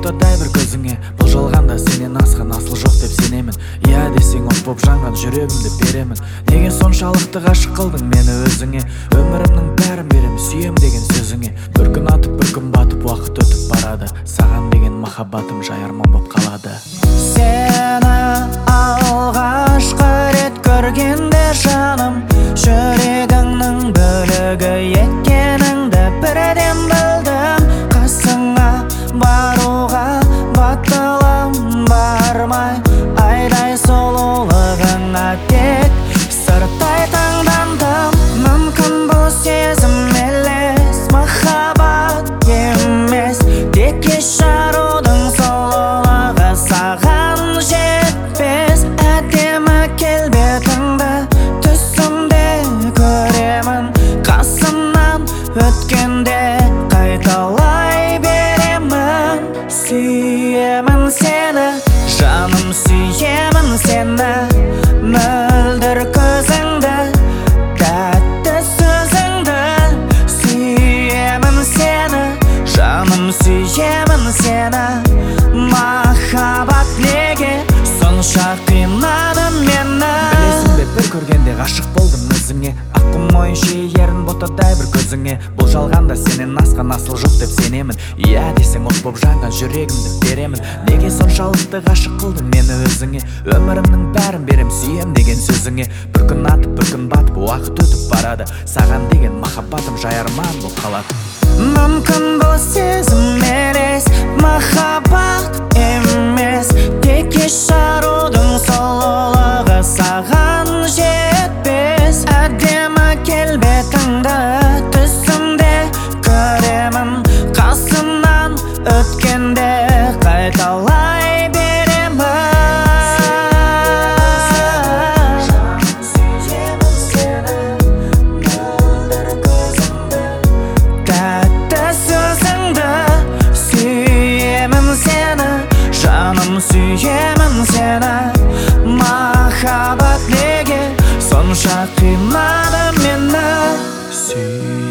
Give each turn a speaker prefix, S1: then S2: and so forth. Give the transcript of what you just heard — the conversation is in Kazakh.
S1: ботадай бір көзіңе. Бұл жалғанда сенен асқан асыл жоқ деп сенемін. Иә десең от боп жанған жүрегімді беремін. Неге соншалықты ғашық қылдың мені өзіңе? Өмірімнің бәрін берем сүйем деген сөзіңе. Бір күн атып бір күн батып уақыт өтіп барады. Саған деген махаббатым жайарман боп қалады.
S2: Сені алғашқы рет көргенде жаным, жүрегіңнің бөлігі екеніңді бірден білдім. Қасыңа баруға батылым бармай, айдай сұлулығыңа тек сырттай таңдандым. Мүмкін бұл сезім елес, махаббат емес, тек кеш жарудың сұлулығы саған жетпес. Әдемі келбетіңді түсімде көремін, қасымнан өткенде қайталай беремін. Сүйемін сені, жаным сүйемін сені, мөлдір көзіңді, тәтті сөзіңді. Сүйемін сені, жаным сүйемін сені. Махаббат неге сонша қинады мені?
S1: Білесің бе, бір көргенде ғашық болдым өзіңе. Аққу мойын шиерін ботадай бір көзіңе. Бұл жалғанда сенен асқан асыл жоқ деп сенемін. Иә десең от боп жанған жүрегімді беремін. Неге соншалықты ғашық қылдың мені өзіңе? Өмірімнің бәрін берем сүйем деген сөзіңе. Бір күн атып бір күн батып уақыт өтіп барады. Саған деген махаббатым жайарман боп қалады.
S2: Мүмкін бұл сезім елес, махаббат емес, тек кеш жарудың сұлулығы саған жетпес. Әдемі келбетіңді түсімде көремін, қасымнан өткенде қайталай беремін. Сүйемін сені, мөлдір көзіңді, тәтті сөзіңді. Сүйемін сені, жаным сүйемін сені. Махаббат неге сонша қинады мені?